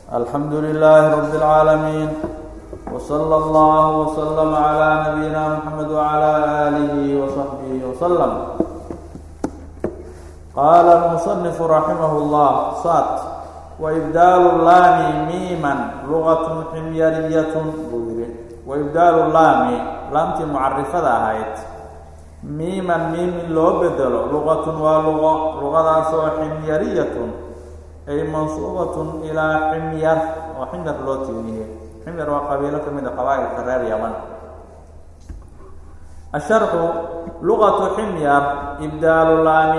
الحمد لله رب العالمين وصلى الله وسلم على نبينا محمد وعلى آله وصحبه وسلم. قال المصنف رحمه الله صاد وإبدال اللام ميما لغة حميرية وإبدال اللام لامتي معرفة هايت ميما ميم لو بدل لغة ولغة لغة حميرية أي منصوبة إلى حمير وحمير لوتيه حمير وقبيلة من قبائل كرار يمن. الشرح لغة حمير إبدال اللام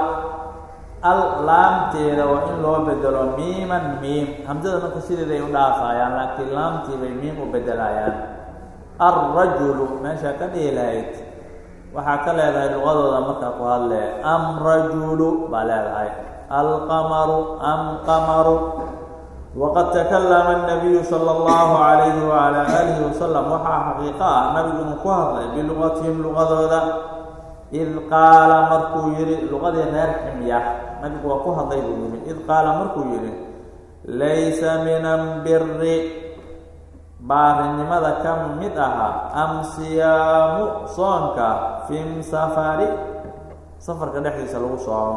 اللام تيرا وإن لو بدل ميما ميم همزة نكسير ذي ودافعيان لكن لام تيرا ميم وبدلايان. الرجل ما شاكل إليت وحكى لها اللغة مكة قال أم رجل بلاغاي القمر أم قمر. وقد تكلم النبي صلى الله عليه وعلى آله وسلم وحا حقيقة نبي مكوهر بلغتهم لغة إذ قال مركو يري لغة غير حمية نبي مكوهر إذ قال مركو يري ليس من البر بارنمada ka mid aha am siyaamu soonka fi safarka dhexdiisa lagu soomo.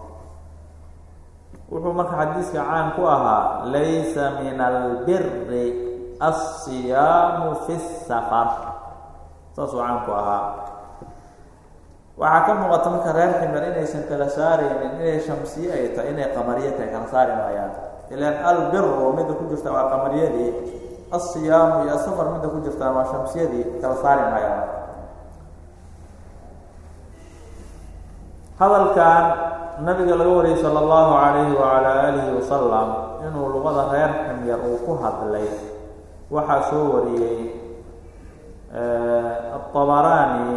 wuxuu marka xadiiska caan ku ahaa laysa min albirri as-siyaamu fi safar saasuu caan ku ahaa. waxaa ka muuqata marka reer ximar inaysan kala saaraynin inay shamsiye ay tahay inay qamariye tahay kala saari maayaan. ilaan albirru midda ku jirta waa qamariyadii الصيام يا سفر مدة كجرت مع شمسية دي كالصاري معايا. هذا كان النبي الغوري صلى الله عليه وعلى آله وسلم إنه لغة غير حمير وكهد الليل وحسوري الطبراني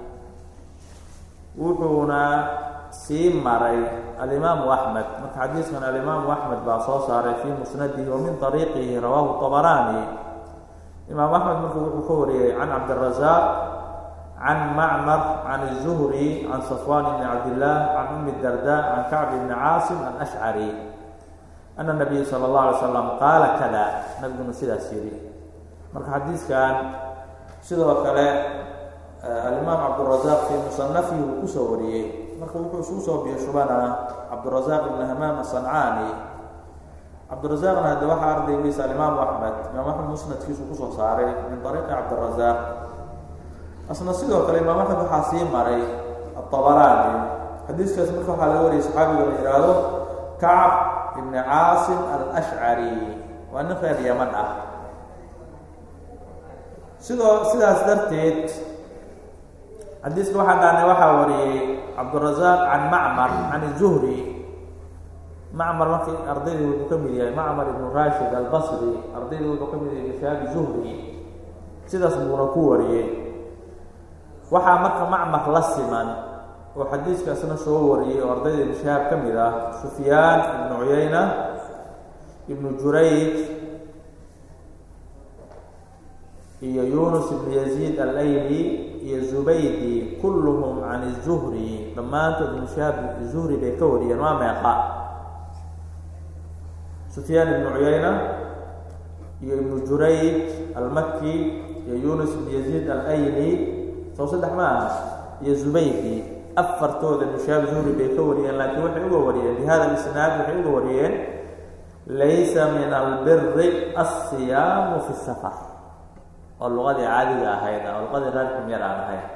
وحونا سيمري الإمام أحمد حديث من الإمام أحمد باصاصار في مسنده ومن طريقه رواه الطبراني. الإمام أحمد الخوري عن عبد الرزاق عن معمر عن الزهري عن صفوان بن عبد الله عن أم الدرداء عن كعب بن عاصم الأشعري أن النبي صلى الله عليه وسلم قال كذا نبي نسيد السيري. الحديث كان سيده كلا الإمام عبد الرزاق في مصنفه الكسوري marka wuxuu soo biishubana Abdurrazzaq ibn Hamam as-San'ani. Abdurrazzaqna hada waxa ardaygiisa Imam Ahmad musnadkiisu ku soo saaray min tariiqa Abdurrazzaq. asna sidoo kale Imam Ahmad waxa sii maray at-Tabarani. xadiiskaas marka waxa laga wariyay saxaabiga la yiraahdo Ka'b ibn Asim al-Ash'ari wa anna reer Yaman ah. sidaas darteed حديث واحد عن وحوري عبد الرزاق عن معمر عن الزهري. معمر في أرضيه المكمل معمر بن راشد البصري أرضيه المكمل لشاب الزهري سيدا سمونا كوري وحا مكة معمر لسما وحديث كاسنا شوري أرضيه لشاب كملة سفيان بن عيينة ابن جريج هي يونس بن يزيد الأيلي هي زبيدي كلهم عن الزهري لما أنت ابن شهاب الزهري بيكوري ما يقع. سفيان بن عيينة هي ابن جريج المكي هي يونس بن يزيد الأيلي توصل معها هي زبيدي أفرتوا ابن شهاب الزهري بيكوري لكن وحي وريين بهذا الإسناد وحي وريين ليس من البر الصيام في السفر واللغة عادية هيدا واللغة غير حميرة هيدا.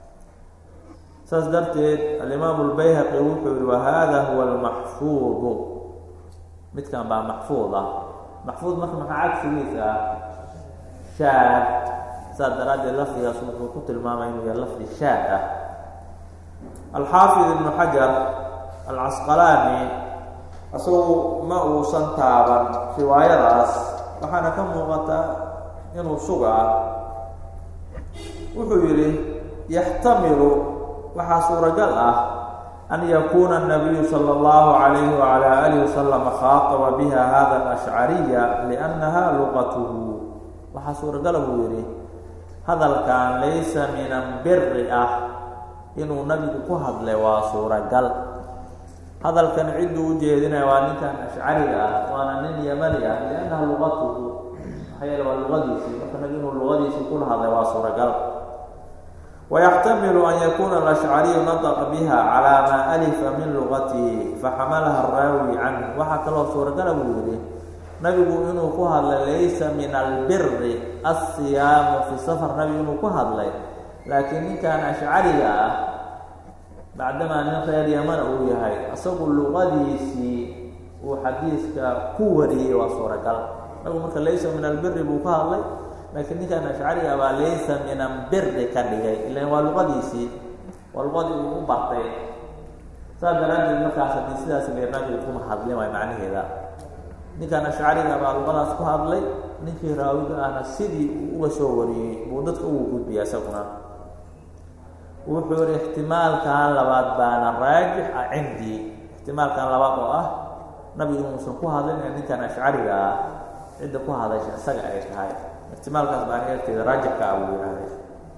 سأصدرت الإمام البيهقي يقول وهذا هو المحفوظ مثل كان بقى محفوظة محفوظ مثل عكس ليسا شاذ صدرات اللفظ يصبح كتل الماما إنه اللفظ الشاذ. الحافظ ابن حجر العسقلاني أصله ما وصنتابا في وايراس وحنا كم وقتا inuu sugaa wuxuu yiri yahtamilu waxa suuragal ah an yakuna an-nabiy sallallahu alayhi wa ala alihi wasallam khataba biha hadha al-ash'ariyya li'annaha lughatuhu. waxa suuragal uu yiri hadalkan laysa min al-birri inuu nabigu ku hadlay waa suuragal hadalkan cidu u jeedinay waa ninkan ashcari ah waana nin yamani ah leena liannaha luqatuhu maxaa yeele waa luqadiisii marka nabi inuu luqadiisii kula hadlay waa suuragal. ويحتمل أن يكون الأشعري نطق بها على ما ألف من لغته فحملها الراوي عنه. waxaa kaloo suuragal buu yidhi nabigu inuu ku hadlay laysa min albiri الصiyaamu fi safar, nabigu inuu ku hadlay laakiin ninkan ashcariga ah bacdamaa nin reer yaman uu yahay isagu luqadiisii uu xadiiska ku wariyey waa suuragal. nabigu marka laysa min albiri buu ku hadlay laakiin ninkan ashcariga baa laysa min albiri ka dhigay ilan waa luqadiisii, waa luqadii uu u bartay. saas daraaddeed markaas haddii sidaas leer nabigu kuma hadlin waay macnaheeda. ninkan ashcariga baa luqadaas ku hadlay, ninkii raawiga ahna sidii uu uga soo wariyey buu dadka ugu gudbiya isaguna. wuxuu yihi ixtimaalkan labaad baana raajix ah cindii, ixtimaalkan labaad oo ah nabigu inuusan ku hadlin ee ninkan ashcariga ah cidda ku hadasha isaga ay tahay, ixtimaalkaas baan eerteeda raajixka ah buu yihahday.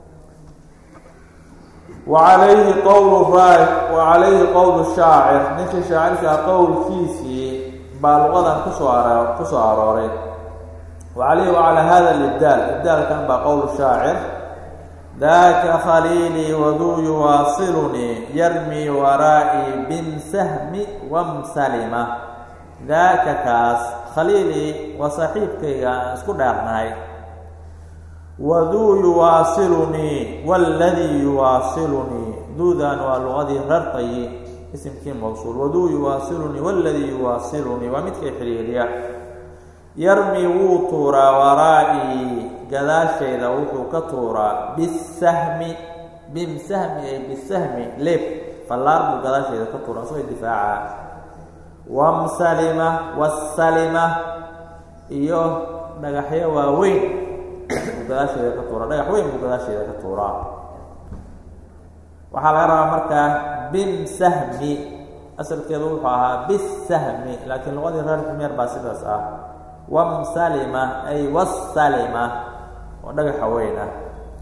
wacalayhi qowlu shaacir, ninkii shaacirkaa qowlkiisii baa luqadan kusoo arooray. wacalayhi wacalaa hada libdaal, ibdaalkan baa qowl shaacir. daaka khaliilii waduu yuwaasilunii yarmii waraa'i binsahmi wamsalima. daaka kaas khaliilii waa saaxiibkayga aan isku dheernahay. waduu yuwaasilunii waladii yuwaasilunii, duudan waa luqadii rartayi isimkii mawsuul. waduu yuwaasilunii waladii yuwaasilunii waa midkay xiriiriya. yarmi wuu tuuraa waraa'i gadaashayda wuxuu ka tuuraa bisahmi, bimsahmi ay bisahmi leeb fallaar buu gadaashayda ka tuuraa isagoo difaaca. wamsalima wasalima iyo dhagaxyo waaweyn buu gadaasheeda ka tuuraa, dhagax weyn buu gadaasheeda ka tuuraa. waxaa laga rabaa markaa bimsahmi, asalkeedu wuxuu ahaa bisahmi laakiin luqadii reer xumeer baa sidaas ah. wamsalima ay wasalima oo dhagaxa weyn ah.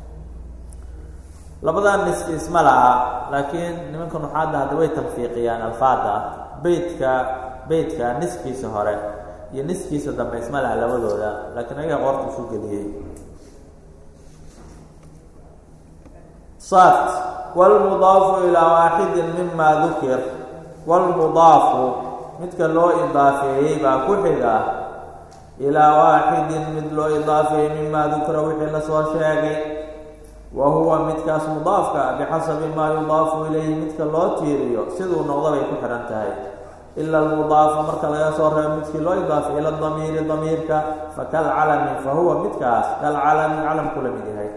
labadan niski isma laha laakiin nimanka nuxaadda hadda way tanfiiqiyaan alfaada. beydka niskiisa hore iyo niskiisa dambe isma laha labadooda, laakiin ayaga qoorta isu geliyey. sad wlmudaafu ilaa waaxidin mima dukir, wlmudaafu midka loo idaafeeyey baa ku xiga ilaa waaxidin mid loo idaafeeyey mima dukira wixii lasoo sheegay. wa huwa midkaas mudaafka bixasabi maa yudaafu ilayhi, midka loo tiiriyo siduu noqdo bay ku xihan tahay. ila almudaafa marka laga soo reebo midkii loo idaafay ila damiiri damiirka fakalcalami, fahuwa midkaas kalcalami calamku la mid yahay.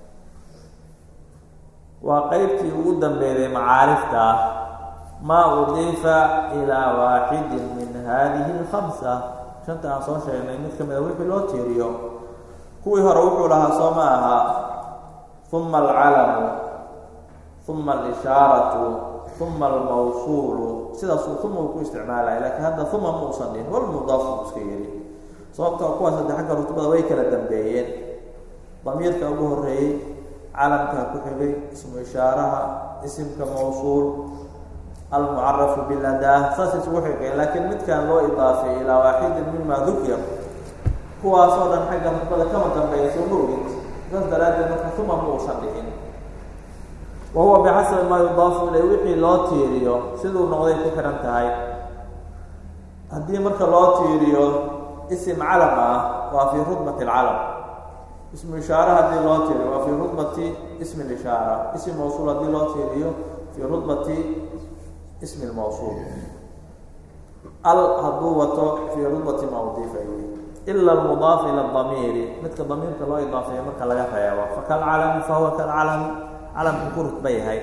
waa qeybtii ugu dambeeyay macaarifta maa udiifa ilaa waaxidin min hadihi alkhamsa. shanta aan soo sheegnay mid ka mida wixii loo tiiriyo. kuwii hore wuxuu lahaa soo ma aha uma alcalamu uma alishaaratu uma almawsuulu, sidaasuu uma uu ku isticmaalaya, laakiin hadda uma ma usan dhihin walmudaafu u iska yidhi. sababtoo kuwaas hadda xagga rutubada way kala dambeeyeen. damiirka ugu horeeyey, calamka ku xigay, ismu ishaaraha, isimka mawsuul, almucarafu biladaa, saas isugu xigeen. laakiin midkan loo idaafay ilaa waaxidin mima dukir, kuwaasoo dhan xagga rutubada kama dambeeya soo maogid. saas daraaddeed marka uma ma uusan dhihin. wa huwa bixasabi maa yudaafu ilay, wixii loo tiiriyo siduu noqday ku xihan tahay. haddii marka loo tiiriyo isim calam ah waa fii rutbati alcalam. ismu ishaara haddii loo tiiriyo waa fii rutbati ismi lishaara. ism mawsuul haddii loo tiiriyo fii rutbati ismi lmawsuul. al hadduu wato fii rutbati maa udiifa ilayh. ila almudaaf ila damiiri, midka damiirka loo idaafeeyo marka laga reebo fakalcalami, fahuwa kalcalami calamku ku rutba yahay.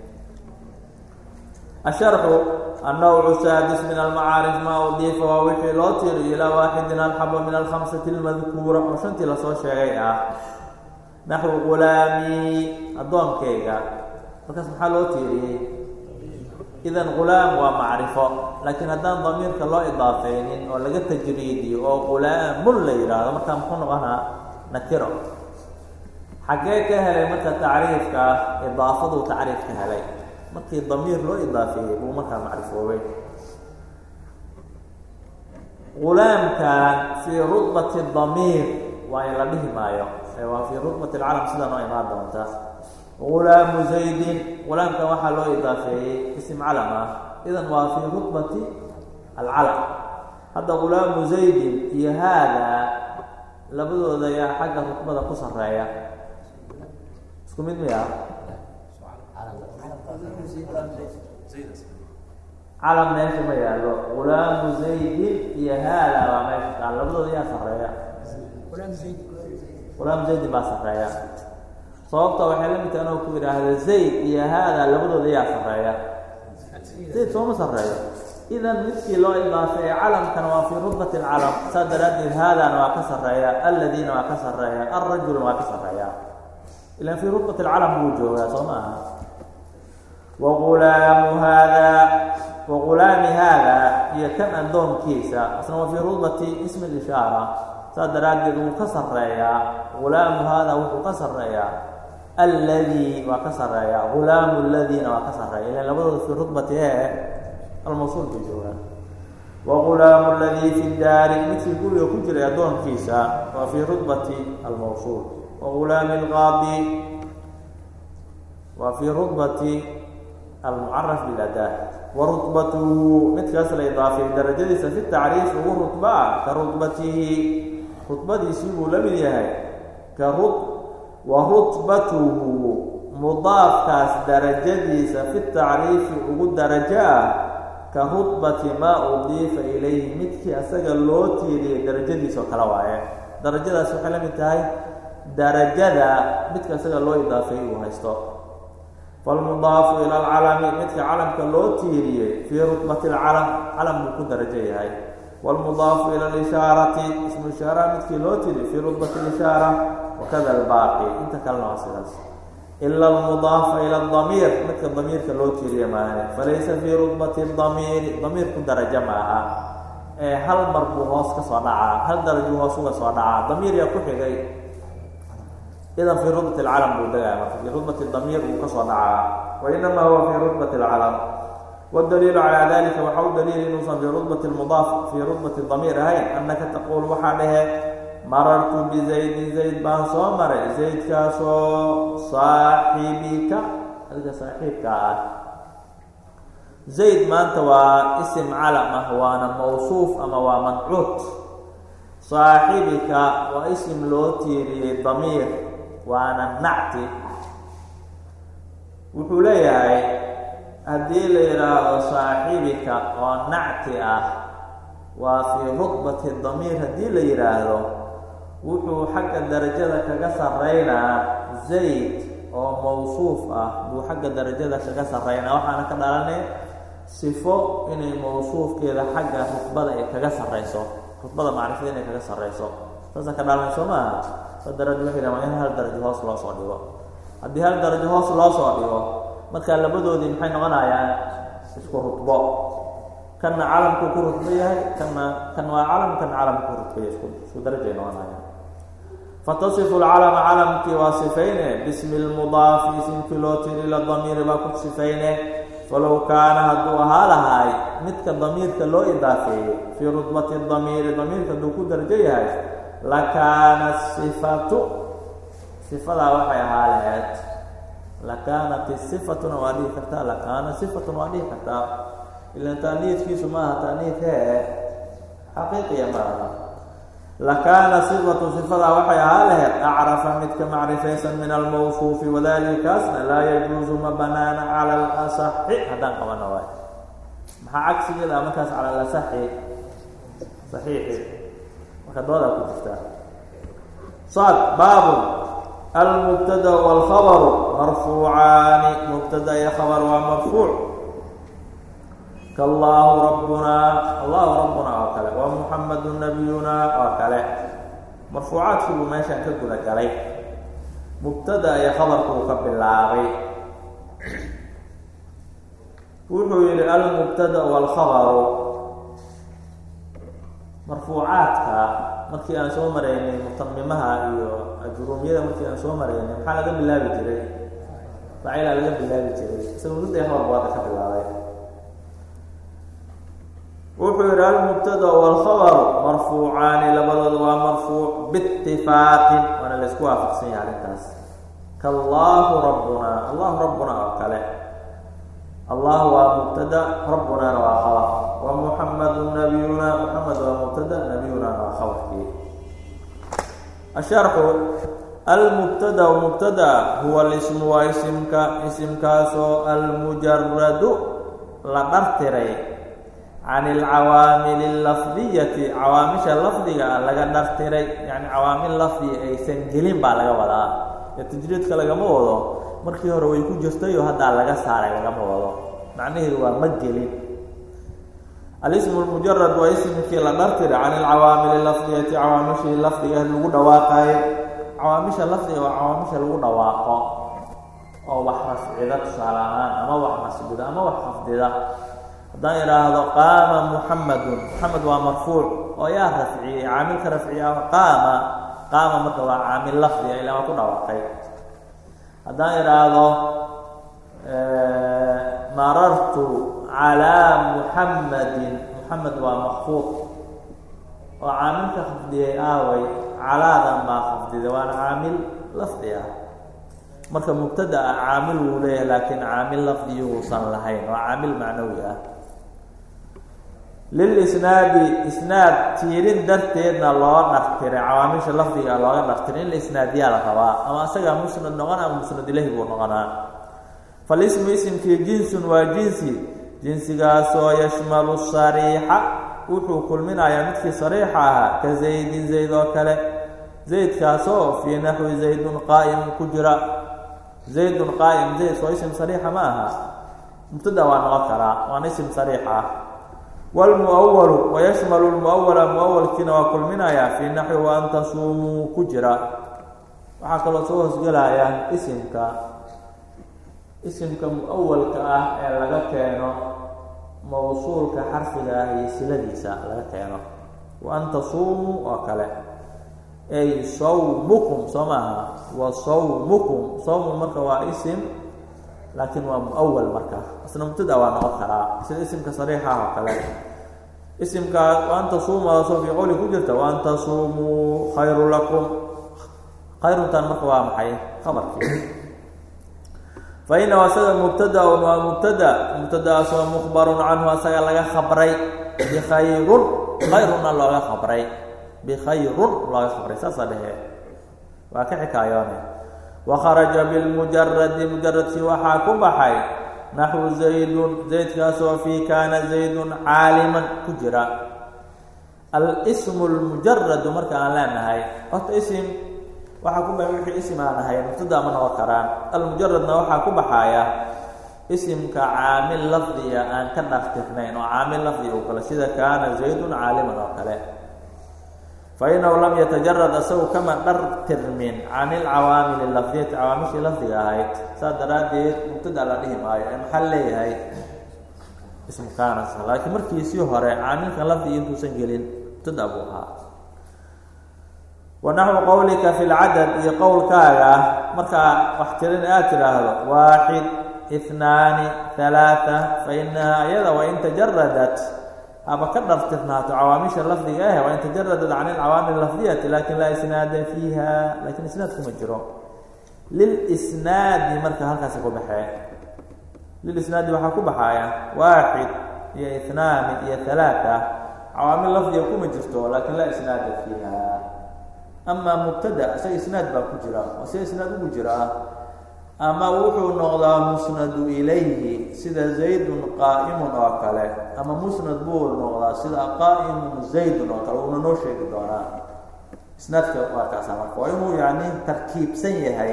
asharxu annawcu saadis min almacaarif maa udiifa waa wixii loo tiiriyo ilaa waaxidin alxaba min alkhamsati almadkuura oo shantii lasoo sheegay ah. naxwu gulaamii addoonkayga, markaas maxaa loo tiiriyey? idan gulaam waa macrifo, laakiin haddaan damiirka loo idaafeynin oo laga tajriidiyo oo gulaamun la yidhaahdo markaa muxuu noqonaa nakiro. xaggee ka helay marka tacriifka idaafaduu tacriif ka helay? markii damiir loo idaafeeyey buu markaa macrifoobay. غulaamkan fii rutbati damiir waa in la dhihi maayo waa fii rutbati alcalam sida noo imaan doonta gulaamu zaydin gulaamkan waxaa loo idaafeeyey ism calam ah idan waa fii rutbati alcalam hadda gulaamu zaydin iyo haadaa labadooda ayaa xagga rutbada ku sareeya isku mid miya calam meesha ma yaalo gulaamu zaydin iyo haadaa waa meesha taan labadooda yaa sareeya gulaamu zaydin baa sareeya sababta waxay la mid tahay inuu ku yidhaahdo zayd iyo haadaa labadooda yaa sareeya zayd sooma sareeyo idan midkii loo idaafeeyey calamkana waa fii rutbati alcalam saa daraaddeed haadaana waa ka sareeya alladiina waa ka sareeya alrajulna waa ka sareeya ilan fii rutbati alcalam buu joogaa soo ma aha wagulaami haadaa iyo kan addoonkiisa isna waa fii rutbati ismi lishaara saa daraaddeed wuu ka sareeyaa gulaamu haadaa wuxuu ka sareeyaa alladii waa ka sareeya gulaamu ladiina waa ka sareeya ilan labadooda fii rutbati almawsuul bay joogaan wagulaamu ladii fi daari midkii guriga ku jiray addoonkiisa waa fii rutbati almawsuul wagulaami alqaadi waa fii rutbati almucaraf biladaa warutbatuhu midkaas la idaafeeyey darajadiisa fi tacriif ugu rutbaa ka rutbatihi rutbadiisii buu la mid yahay warutbatuhu mudaafkaas darajadiisa fi tacriifi ugu darajo ah ka rutbati maa udiifa ilayhi midkii asaga loo tiiriyey darajadiisa oo kale waaye darajadaas waxay la mid tahay darajada midka asaga loo idaafeeyey uu haysto falmudaafu ila alcalami midka calamka loo tiiriyey fii rutbati alcalam calam buu ku darajo yahay wاlmudaafu ila اlishaarati ismu ishaara midkii loo tiiriyey fii rutbati اlishaara wakada albaaqi inta kalena waa sidaas ila almudaafa ila damiir midka damiirka loo tiiriye maahane falaysa fii rutbati damiiri damiirku darajo maaha ee hal mar buu hoos ka soo dhacaa hal darajuu hoos uga soo dhacaa damiir yaa ku xigay idan fii rutbati alcalam buu degaya marka fii rutbati damiir buu ka soo dhacaa wainamaa huwa fii rutbati alcalam wاdaliilu calaa dalika waxa u daliil inuusan fii rutbati lmudaaf fii rutbati damiir ahayn annaka taquul waxaa dhahe marartu bizaydin zayd baan soo maray zaydkaasoo saaxibika adiga saaxiibka ah zayd maanta waa isim calam ah waana mawsuuf ama waa mancuut saaxibika waa isim loo tiiriyey damiir waana nacti wuxuu leeyahay haddii la yidhaahdo saaxibika oo nacti ah waa fii rutbati damiir haddii la yidhaahdo wuxuu xagga darajada kaga sareynaa zayd oo mawsuuf ah buu xagga darajada kaga sareynaa waxaana ka dhalanay sifo inay mawsuufkeeda xagga rutbada ay kaga sareyso rutbada macrifada inay kaga sareyso saasa ka dhalanay soo maaha sa daraaddeed waxay dhahaan in hal darajo hoos loo soo dhigo haddii hal darajo hoos loo soo dhigo markaa labadoodii maxay noqonayaan isku rutbo kanna calamku ku rutbo yahay kan waa calam kan calamku ku rutbaya isku darajay noqonayaan fatasifu lcalama calamkii waa sifayne bismi lmudaafi isimkii loo tiri ila damiiri baa ku sifayne falow kaana hadduu ahaa lahaay midka damiirka loo idaafeeyey fii rutbati damiiri damiirka hadduu ku darajo yahay lakaana sifatu sifadaa waxay ahaa laheyd lakaanat sifatuna waa dhihi kartaa lakaana sifatuna waa dhihi kartaa ilan taaniidkiisu maaha taaniid xaqiiqiya maaha lakaana sifatu sifadaa waxay ahaa laheyd acrafa midka macrifaysan min almawsuufi wadalika kaasna laa yajuusu ma banaana cala alasaxi haddaan qabana waay maxaa cagsigeeda ah markaas cala alasaxi saxiixi marka doodaa ku jirtaa sad baabun almubtada wاlkhabaru marfuucaani mubtada iyo khabar waa marfuuc kallaahu rabbunaa allahu rabbunaa oo kale wa muxamadu nabiyunaa oo kale marfuucaadkii buu meeshaan ka guda galay mubtada iyo khabarku uu ka bilaabay wuxuu yihi almubtada wاlkhabaru marfuucaadka markii aan soo maraynay mutamimaha iyo ajruumiyada markii aan soo maraynay maxaa laga bilaabi jiray faacilaa laga bilaabi jiray isaga mubtada iyo khabarku hadda ka bilaabay wuxuu yidhi almubtada waalkhabaru marfuucaani labadooda waa marfuuc biitifaaqin waana la isku waafaqsan yahay arrintaas kallaahu rabbunaa allahu rabbunaa oo kale allah waa mubtada rabbunaana waa khabar wa muxamadu nabiyuna muxamed waa mubtada nabiyunaana waa khabarkii asharxu almubtada mubtada huwa lismu waa isimkaasoo almujaradu la dhartiray can alcawaamili allafdiyati cawaamisha lafdiga laga dhartiray yani cawaamil lafdi aysan gelin baa laga wadaa ee tajriidka lagama wado markii hore way ku jirtayoo haddaa laga saaray lagama wado macnaheedu waa ma gelin alismu lmujarad waa ismkii la dhartiray can alcawaamili lafdiyati cawaamishii lafdiga lagu dhawaaqayo cawaamisha lafdiga waa cawaamisha lagu dhawaaqo oo wax rafcida tusaale ahaan ama wax nasbida ama wax khafdida haddaan idhaahdo qaama muxamadun muxamed waa marfuuc oo yaa rafciyey caamilka rafciya qaama marka waa caamil lafdiga ilaa waa ku dhawaaqay haddaan idhaahdo marartu calaa muxamadin muxamed waa makfuuq oo caamilka khafdiyey aaway calaadan baa khafdida waana caamil lafdi ah marka mubtada ah caamil wuu leeyahay laakiin caamil lafdiyi uusan lahayn waa caamil macnawi ah lilisnaadi isnaad tiirin darteedna loo dhartiray cawaamisha lafdiga looga dhartiray in la isnaadiyaa la rabaa ama asagaa musnad noqona ama musnad ilahi buu noqonaa falismu isimkii jinsun waa jinsi jinsigaasoo yashmalu sariixa wuxuu kulminayaa midkii sariixa ahaa ka zaydin zayd oo kale zaydkaasoo fii naxwi zaydun qaa'imun ku jira zaydun qaa'im zayd soo isim sariixa ma aha mubtada waa noqon karaa waana isim sariix ah wlmuawalu wayashmalu lmuawala muawalkiina waa kulminayaa fii naxwi wa an tasuumuu ku jira waxaa kaloo soo hoosgelaya isimka muawalka ah ee laga keeno mawsuulka xarfiga ah iyo siladiisa laga keeno wa an tasuumuu oo kale ay sawmukum soo maaha wa sawmukum sawmu marka waa isim laakiin waa muawal marka isna mubtada waa noqon karaa sida isimka sariixa ah oo kale isimka wa an tasuumuu soo fii qowli ku jirta wa an tasuumuu khayru lakum khayruntan marka waa maxay khabarkii fa inahu asaga mubtadaun waa mubtadaasoo mukhbarun canhu asaga laga khabray bikhayrun khayrunna looga khabray bikhayrun looga khabray saasa dhehe waa ka xikaayoone wakharaja bilmujaradi mujaradkii waxaa ku baxay naxwu zaydun zaydkaasoo fii kaana zaydun caaliman ku jira alsmu lmujaradu marka aan leenahay horta isim waxaa ku baxay wixii isim aan ahayn mubtada ma noqon karaan almujaradna waxaa ku baxaya isimka caamil lafdiga aan ka dhartirnayn oo caamil lafdiga oo kale sida kaana zaydun caaliman oo kale fainahu lam yatajarad asagu kama dhartirmin can ilcawaamil lafdiyati cawaamishii lafdiga ahayd saas daraaddeed mubtada la dhihi maayo ee maxaa leeyahay ismu kaana laakiin markiisii hore caamilkan lafdiga intuusan gelin mubtada buu ahaa wanaxwu qowlika fi lcadad iyo qowlkaaga markaa wax tirin aad tidhaahdo waaxid ihnaani halaaa fainaha iyada wain tajaradat haba ka dhartirnaato cawaamisha lafdiga ah waa in tajaradat can ilcawaamil lafdiyati lakin laa isnaada fiiha lakin isnaad kuma jiro lilisnaadi marka halkaasi ku baxee lilisnaadi waxaa ku baxaya waaxid iyo ihnaani iyo halaaa cawaamil lafdiga kuma jirto lakin laa isnaada fiiha ama mubtada isaga isnaad baa ku jira oo sida isnaad ugu jira ama wuxuu noqdaa musnadu ilayhi sida zaydun qaa'imun oo kale ama musnad buu noqdaa sida qaa'imun zaydun oo kale uuna noo sheegi doonaa isnaadka waa kaasa marka waa inuu yani tarkiibsan yahay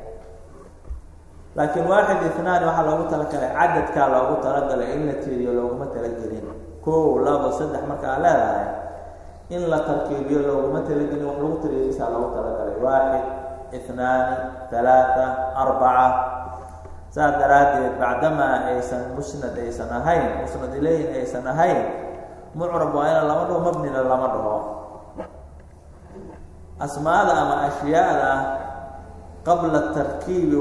laakiin waaxid ihnaani waxaa loogu talagalay cadadkaa loogu talagalay in la tiiriyo looguma talagelin 1 2 3 marka aa leedahay in la tarkiibiyo looguma talagelin wax lagu tiriyo isaa loogu talagalay waaxid اثنان ثلاثة 4 saas daraaddeed bacdamaa aysan musnad aysan ahayn musnad ilayhin aysan ahayn mucrab waa ina lama dhaho mabnina lama dhaho asmaada ama ashyaada qabla الtarkiibi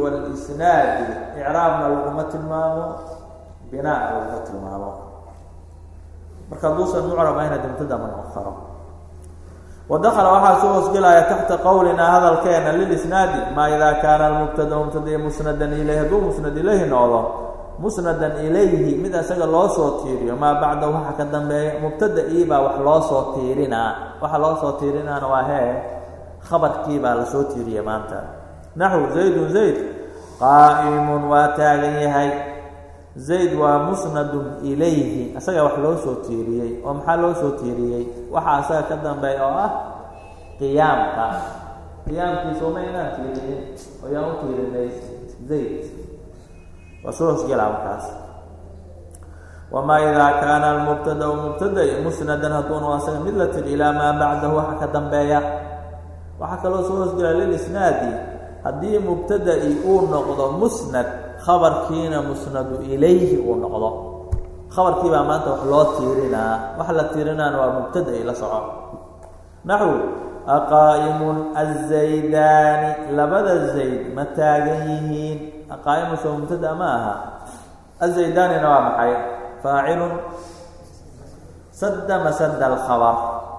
wاlisnaadi icraabna laguma tilmaamo binaana laguma tilmaamo marka duusan mucrab ahna mubtada ma noqon karo ودخل waxaa soo hoosgelaya taxta qowlina hadalkeena lilisnaadi ma ida kaana almubtada mubtada musnadan ilayhi hadduu musnad ilayhi noqdo musnadan ilayhi mid asaga loo soo tiiriyo maa bacda waxa ka dambeeya mubtada baa wax loo soo tiirinaa waxa loo soo tiirinaana waa hee khabarkii baa la soo tiiriya maanta naxu zaydun zayd qaa'imun waa taagan yahay zayd waa musnadun ilayhi asaga wax loo soo tiiriyey oo maxaa loo soo tiiriyey waxa asaga ka dambeeya oo ah qiyaamka qiyaamkiisa uma inaan tiiriyey oo yaan u tiirinay zayd waa soo hoosgelaa markaas wamaa idaa kaana almubtada mubtada musnadan hadduunu asaga mid la tiri ilaa maa bacdahu waxa ka dambeeya waxaa kaloo soo hoosgelaa lilisnaadi haddii mubtada'i uu noqdo musnad khabarkiina musnadu ilayhi uu noqdo khabarkii baa maanta wax loo tiirinaa waxa la tiirinaana waa mubtada'i la soco naxu aqaa'imun azaydaani labada zayd ma taagan yihiin aqaa'imu soo mubtada ma aha azaydaanina waa maxay faacilun sadda masada alkhabar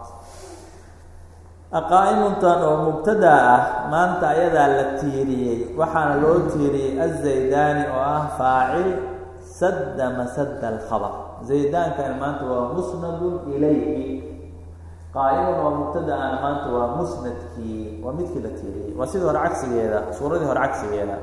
aqaa'imuntan oo mubtada ah maanta ayadaa la tiiriyey waxaana loo tiiriyey azaydaani oo ah faacil sadda masada alkhabar zaydaankan maanta waa musnadun ilayhi qaa'imun oo mubtada ahna maanta waa musnadkii waa midkii la tiiriyey waa sidii hore cagsigeeda suuradii hore cagsigeeda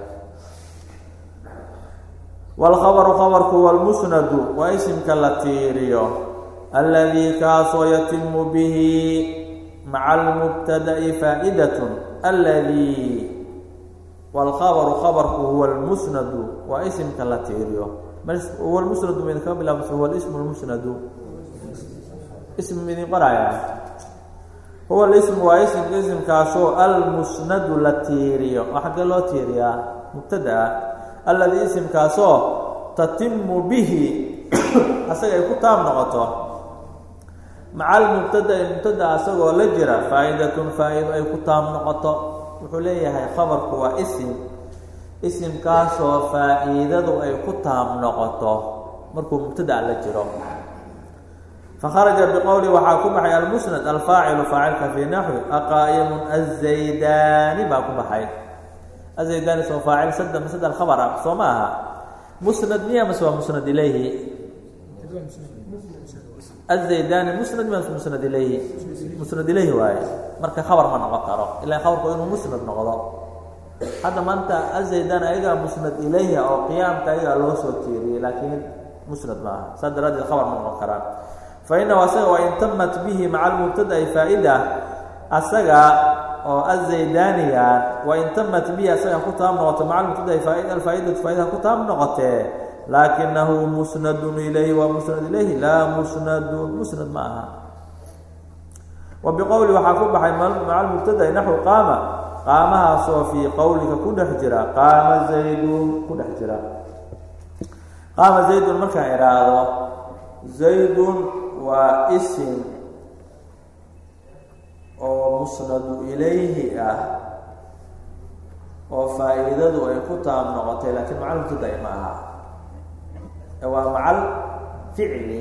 waalkhabaru khabarku walmusnadu waa isimka la tiiriyo alladii kaasoo yatimu bihi maca almubtada'i faa'idatun alladii waalkhabaru khabarku huwa almusnadu waa isimka la tiiriyo huwa almusnadu min ka bilaabmasa huwa alismu almusnadu ism midin qoraya huwa alismu waa isimkaasoo almusnadu la tiiriyo oo xaggee loo tiiriyaa mubtadaa alladii isimkaasoo tatimu bihi asaga ay ku taab noqoto maca almubtada'i mubtada asagoo la jira faa'idatun faa'ido ay ku taab noqoto wuxuu leeyahay khabarku waa isimkaasoo faa'iidadu ay ku taab noqoto markuu mubtada la jiro fakharaja biqowli waxaa ku baxay almusnad alfaacilu faacilka fii naxwi aqaa'imun azaydaani baa ku baxay azaydaani soo faacil sadda masada alkhabar ah soo ma aha musnad miya mase waa musnad ilayhi الزaydani musnad ma musnad ilayhi musnad ilayhi waaye marka khabar ma noqon karo ilaa khabarku inuu musnad noqdo hadda maanta azaydani ayagaa musnad ilayhi oo qiyaamka ayagaa loo soo tiiriyey laakiin musnad ma aha saa daraadeed khabar ma noqon karaan fainahu asaga waa in tamat bihi maca almubtada'i faa'ida asaga oo azaydaniga waa in tamat bihi asaga ku taab noqoto maca almubtada'i alfaa'idatu faa'ida ku taab noqotee laakinahu musnadun ilayhi waa musnad ilayhi laa musnadun musnad ma aha wa biqowli waxaa ku baxay maca almubtada'i naxwu qaama qaamahaasoo fii qowlika ku dhex jira qaama zaydun ku dhex jira qaama zaydun markaan idhaahdo zaydun waa isim oo musnadu ilayhi ah oo faa'iidadu ay ku taab noqotay laakiin maca almubtada'i ma aha waa macal ficli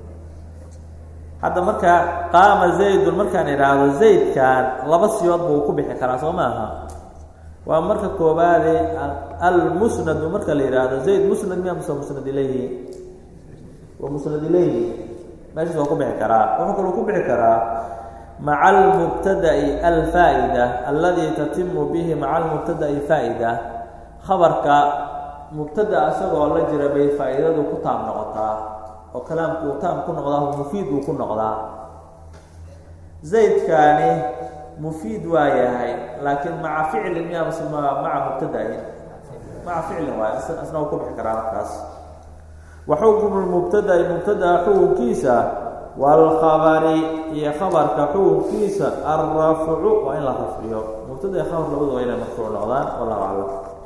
hadda marka qaama zaydun markaan idhaahdo zaydkan laba siyood buu ku bixi karaa soo maaha waa marka koobaade almusnadu marka la yidhaahdo zayd musnad miya mase musnad ilayhi waa musnad ilayhi meeshaas waa ku bixi karaa wuxuu kaloo ku bixi karaa maca almubtada'i alfaa'ida alladii tatimu bihi maca almubtada'i faa'ida khabarka mubtada asagoo la jira bay faa'iidadu ku taab noqotaa oo kalaamku uu taab ku noqdaa mufiid uu ku noqdaa zaydkaani mufiid waa yahay laakiin maca ficlin miya mase maca mubtadain maca ficlin waay asna uu ku bixi karaa markaas wa xukmu lmubtada'i mubtadaa xukunkiisa waalkhabari iyo khabarka xukunkiisa alrafcu waa in la rafciyo mubtada iyo khabar labadu waa inay marfuuc noqdaan wallahu aclam